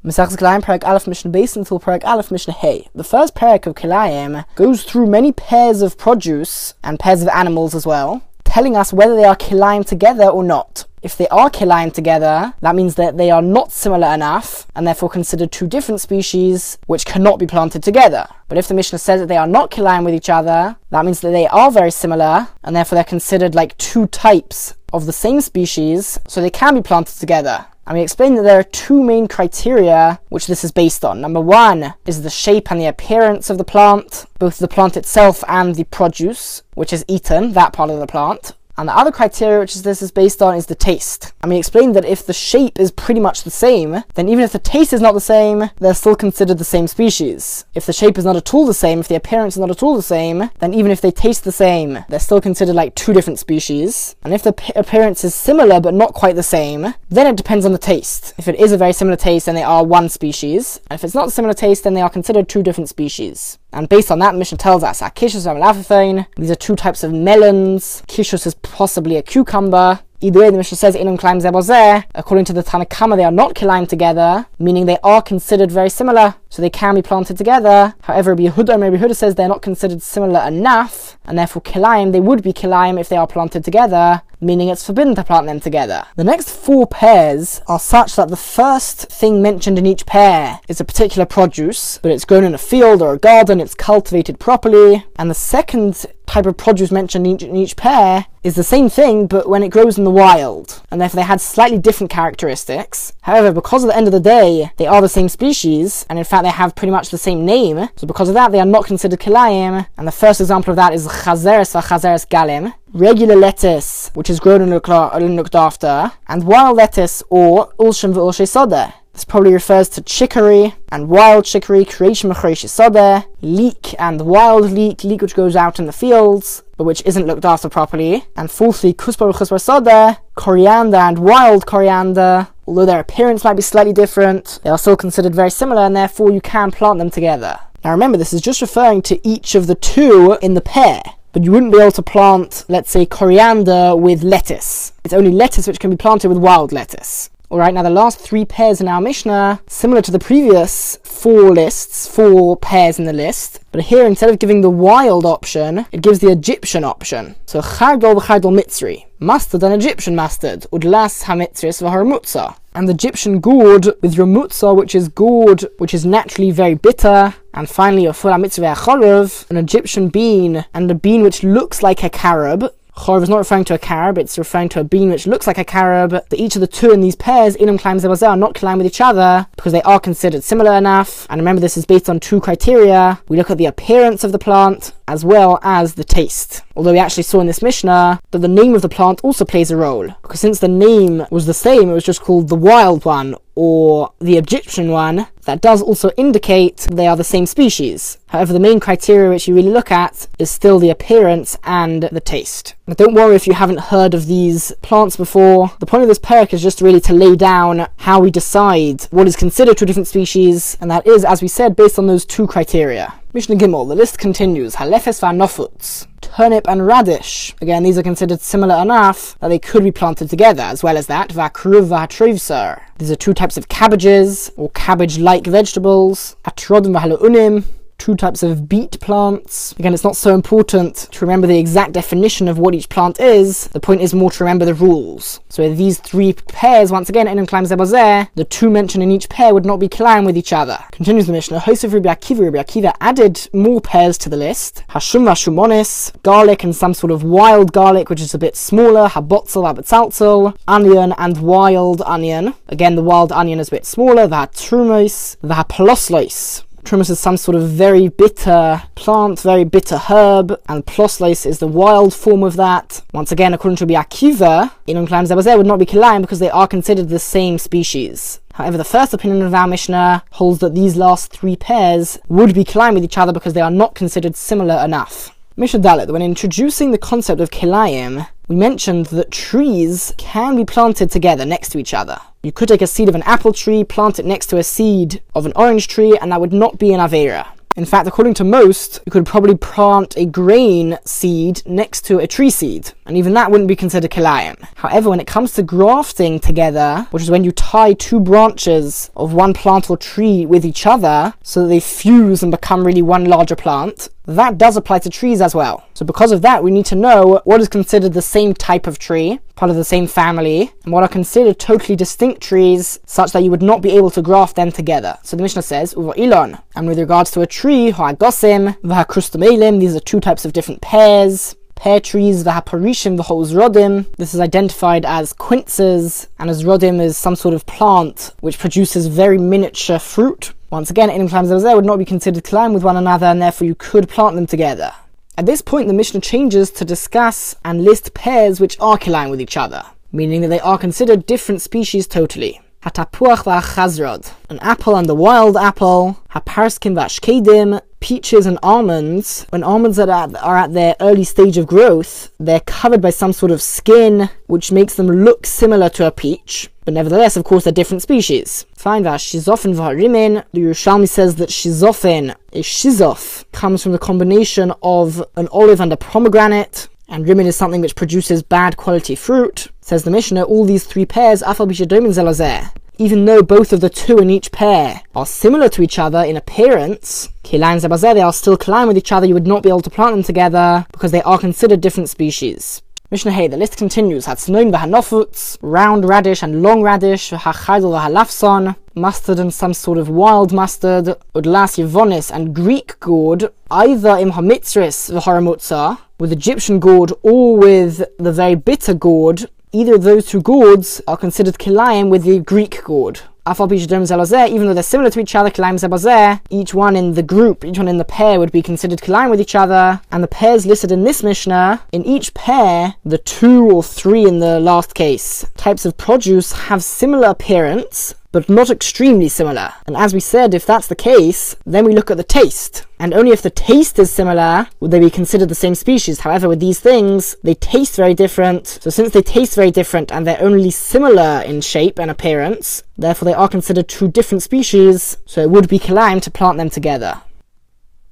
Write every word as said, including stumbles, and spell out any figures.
Mesachtes Kilayim, Perek Aleph, Mishnah Beis until Perek Aleph, Mishnah Hey. The first Perek of Kilayim goes through many pairs of produce and pairs of animals as well, telling us whether they are Kilayim together or not. If they are Kilayim together, that means that they are not similar enough and therefore considered two different species which cannot be planted together. But if the Mishnah says that they are not Kilayim with each other, that means that they are very similar and therefore they're considered like two types of the same species, so they can be planted together. And we explained that there are two main criteria which this is based on. Number one is the shape and the appearance of the plant, both the plant itself and the produce, which is eaten, that part of the plant. And the other criteria which this is based on is the taste. And we explained that if the shape is pretty much the same, then even if the taste is not the same, they're still considered the same species. If the shape is not at all the same, if the appearance is not at all the same, then even if they taste the same, they're still considered like two different species. And if the p- appearance is similar but not quite the same, then it depends on the taste. If it is a very similar taste, then they are one species. And if it's not a similar taste, then they are considered two different species. And based on that, the Mishnah tells us, Kishus and Malafein, these are two types of melons. Kishus is possibly a cucumber. Either way, the Mishnah says, Inum Kilayim ze bozeh. According to the Tanna Kama, they are not Kilayim together, meaning they are considered very similar, so they can be planted together. However, Rabbi Yehuda and Rabbi Yehuda says they're not considered similar enough, and therefore Kilayim, they would be Kilayim if they are planted together, meaning it's forbidden to plant them together. The next four pairs are such that the first thing mentioned in each pair is a particular produce, but it's grown in a field or a garden, it's cultivated properly, and the second type of produce mentioned in each, in each pair is the same thing, but when it grows in the wild, and therefore they had slightly different characteristics. However, because at the end of the day, they are the same species, and in fact they have pretty much the same name, so because of that they are not considered Kilayim, and the first example of that is Chazeres or Chazeres Galim, regular lettuce, which is grown and looked, and looked after, and wild lettuce, or Ulshem v'Ulshei Sodeh. This probably refers to chicory and wild chicory, creation mechreish sodeh, leek and wild leek, leek which goes out in the fields, but which isn't looked after properly. And fourthly, kusbar v'chusbar sodeh, coriander and wild coriander. Although their appearance might be slightly different, they are still considered very similar, and therefore you can plant them together. Now remember, this is just referring to each of the two in the pair. But you wouldn't be able to plant, let's say, coriander with lettuce. It's only lettuce which can be planted with wild lettuce. Alright, now the last three pairs in our Mishnah, similar to the previous four lists, four pairs in the list, but here instead of giving the wild option, it gives the Egyptian option. So chardol v'chardol mitzri, mustard and Egyptian mustard, udlas ha-mitzris v'harmutza. And the Egyptian gourd with ramutza, which is gourd, which is naturally very bitter. And finally, a full ha-mitzri v'charav, an Egyptian bean, and a bean which looks like a carob. Chorv is not referring to a carob, it's referring to a bean which looks like a carob. That each of the two in these pairs, Inum Kilayim ze bozeh, are not Kilayim with each other because they are considered similar enough. And remember, this is based on two criteria. We look at the appearance of the plant as well as the taste. Although we actually saw in this Mishnah that the name of the plant also plays a role, because since the name was the same, it was just called the wild one or the Egyptian one, that does also indicate they are the same species. However, the main criteria which you really look at is still the appearance and the taste. Now don't worry if you haven't heard of these plants before. The point of this parak is just really to lay down how we decide what is considered two different species, and that is, as we said, based on those two criteria. Mishnah Gimel, the list continues. Halefes v'anofuts, turnip and radish. Again, these are considered similar enough that they could be planted together. As well as that, v'akruv v'hatrivsar. These are two types of cabbages, or cabbage-like vegetables. Atrodim v'halu'unim, two types of beet plants. Again, it's not so important to remember the exact definition of what each plant is. The point is more to remember the rules. So these three pairs, once again, Inum Kilayim ze bozeh, the two mentioned in each pair would not be Kilayim with each other. Continues the Mishnah. Hosef Rabbi Akiva, Rabbi Akiva added more pairs to the list. Hashum v'shumonis, garlic and some sort of wild garlic, which is a bit smaller. Habotzel v'abetzalzel, onion and wild onion. Again, the wild onion is a bit smaller. V'hatrumos, v'haploslois. Trumus is some sort of very bitter plant, very bitter herb, and ploslois is the wild form of that. Once again, according to Rabbi Akiva, Inum Kilayim ze bozeh would not be Kilayim because they are considered the same species. However, the first opinion of our Mishnah holds that these last three pairs would be Kilayim with each other because they are not considered similar enough. Mishnah Dalet, when introducing the concept of Kilayim, we mentioned that trees can be planted together next to each other. You could take a seed of an apple tree, plant it next to a seed of an orange tree, and that would not be an Aveira. In fact, according to most, you could probably plant a grain seed next to a tree seed, and even that wouldn't be considered kilayim. However, when it comes to grafting together, which is when you tie two branches of one plant or tree with each other so that they fuse and become really one larger plant, that does apply to trees as well. So because of that, we need to know what is considered the same type of tree, part of the same family, and what are considered totally distinct trees, such that you would not be able to graft them together. So the Mishnah says, Uva ilon, and with regards to a tree, ha'agosim, v'ha'krustomelim, these are two types of different pears. Pear trees, v'haparishim, v'ha'uzrodim. This is identified as quinces, and azrodim is some sort of plant which produces very miniature fruit. Once again, any times those there would not be considered kilayim with one another, and therefore you could plant them together. At this point, the Mishnah changes to discuss and list pears which are kilayim with each other, meaning that they are considered different species totally. Hatapuach v'achazrod, an apple and a wild apple. Haparskim v'ashkedim, peaches and almonds. When almonds are at, are at their early stage of growth, they're covered by some sort of skin which makes them look similar to a peach, but nevertheless, of course, they're different species. Fine, v'shizofen v'harimin. The Yerushalmi says that shizofen, a shizof, comes from the combination of an olive and a pomegranate, and rimin is something which produces bad quality fruit. Says the Mishnah, all these three pairs, afal bishadomin zelazeh, even though both of the two in each pair are similar to each other in appearance, kilayim zebazeh, they are still kilayim with each other. You would not be able to plant them together because they are considered different species. Mishnah Hey, the list continues. Hatznoin v'hanofutz, round radish and long radish, v'hachaydel v'halafson, mustard and some sort of wild mustard, udlas yevonis and Greek gourd, either im hamitzris v'haramutza, with Egyptian gourd or with the very bitter gourd. Either of those two gourds are considered kilayim with the Greek gourd. Afal b'shadom zelazeh, even though they're similar to each other, kilayim zebazeh, each one in the group, each one in the pair would be considered kilayim with each other. And the pairs listed in this Mishnah, in each pair, the two or three in the last case, types of produce have similar appearance, but not extremely similar. And as we said, if that's the case, then we look at the taste. And only if the taste is similar would they be considered the same species. However, with these things, they taste very different. So since they taste very different and they're only similar in shape and appearance, therefore they are considered two different species, so it would be kilayim to plant them together.